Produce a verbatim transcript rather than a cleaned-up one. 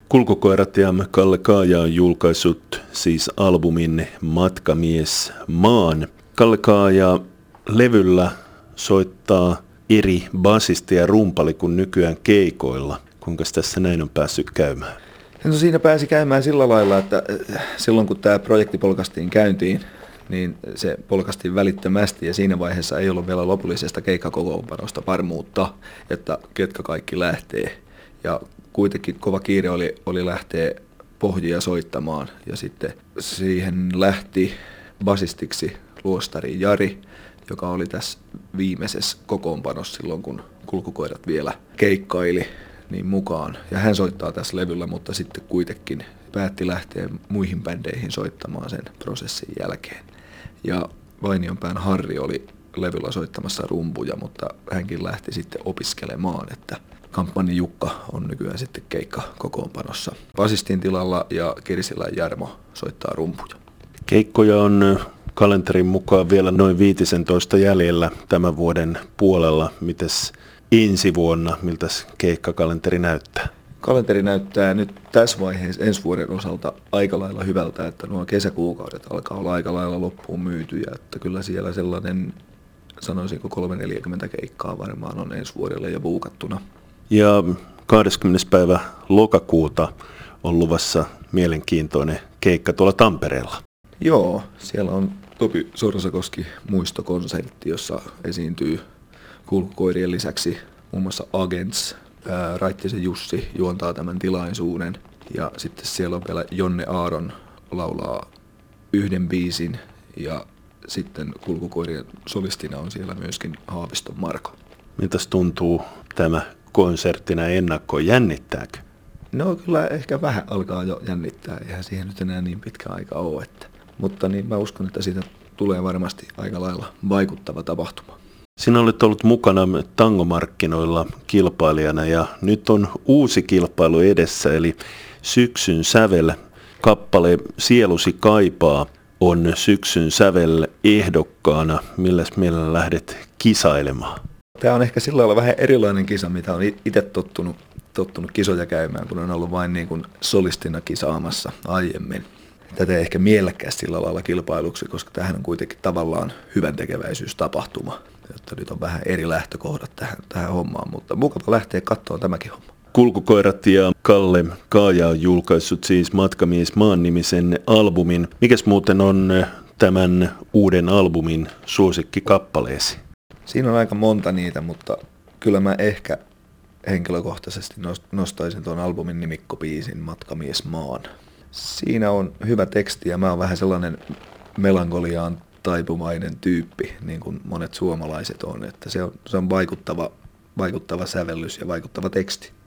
Kulkukoirat ja Kalle Kaaja on julkaissut siis albumin Matkamies maan. Kalle Kaaja levyllä soittaa eri basisti ja rumpali kuin nykyään keikoilla. Kuinka tässä näin on päässyt käymään? No siinä pääsi käymään sillä lailla, että silloin kun tämä projekti polkastiin käyntiin, niin se polkastiin välittömästi ja siinä vaiheessa ei ollut vielä lopullisesta keikkakokoonpanosta varmuutta, että ketkä kaikki lähtee. Ja kuitenkin kova kiire oli, oli lähteä pohjia soittamaan ja sitten siihen lähti basistiksi luostari Jari, joka oli tässä viimeisessä kokoonpanossa silloin, kun Kulkukoirat vielä keikkaili niin mukaan. Ja hän soittaa tässä levyllä, mutta sitten kuitenkin päätti lähteä muihin bändeihin soittamaan sen prosessin jälkeen. Ja Vainionpään Harri oli levyllä soittamassa rumpuja, mutta hänkin lähti sitten opiskelemaan, että Kampmannin Jukka on nykyään sitten keikka kokoonpanossa basistin tilalla ja Kirsilän Jarmo soittaa rumpuja. Keikkoja on kalenterin mukaan vielä noin viisitoista jäljellä tämän vuoden puolella. Mites ensi vuonna, miltä keikkakalenteri näyttää? Kalenteri näyttää nyt tässä vaiheessa ensi vuoden osalta aika lailla hyvältä, että nuo kesäkuukaudet alkaa olla aika lailla loppuun myytyjä, että kyllä siellä sellainen, sanoisinko kolmekymmentä neljäkymmentä keikkaa varmaan on ensi vuodelle jo buukattuna. Ja kahdeskymmenes päivä lokakuuta on luvassa mielenkiintoinen keikka tuolla Tampereella. Joo, siellä on Topi Sorsakoski muistokonsertti, jossa esiintyy Kulkukoirien lisäksi muun muassa Agents. Ää, Raittisen Jussi juontaa tämän tilaisuuden ja sitten siellä on vielä Jonne Aaron laulaa yhden biisin ja sitten Kulkukoirien solistina on siellä myöskin Haaviston Marko. Mitäs tuntuu tämä konserttina ennakkoon? Jännittääkö? No kyllä ehkä vähän alkaa jo jännittää, eihän siihen nyt enää niin pitkä aika ole. Että. Mutta niin mä uskon, että siitä tulee varmasti aika lailla vaikuttava tapahtuma. Sinä olet ollut mukana tangomarkkinoilla kilpailijana ja nyt on uusi kilpailu edessä, eli Syksyn sävel. Kappale Sielusi kaipaa on Syksyn sävel ehdokkaana. Milläs mielellä lähdet kisailemaan? Tämä on ehkä sillä lailla vähän erilainen kisa, mitä on itse tottunut, tottunut kisoja käymään, kun on ollut vain niin kuin solistina kisaamassa aiemmin. Tätä ei ehkä mielekkäästi sillä lailla kilpailuksi, koska tämähän on kuitenkin tavallaan hyvän tekeväisyystapahtuma. Jotta nyt on vähän eri lähtökohdat tähän, tähän hommaan, mutta mukava lähteä katsomaan tämäkin homma. Kulkukoirat ja Kalle Kaaja on julkaissut siis Matkamies maan nimisen albumin. Mikäs muuten on tämän uuden albumin suosikkikappaleesi? Siinä on aika monta niitä, mutta kyllä mä ehkä henkilökohtaisesti nostaisin tuon albumin nimikkobiisin Matkamies maan. Siinä on hyvä teksti ja mä oon vähän sellainen melankoliaan taipumainen tyyppi, niin kuin monet suomalaiset on, että se on, se on vaikuttava, vaikuttava sävellys ja vaikuttava teksti.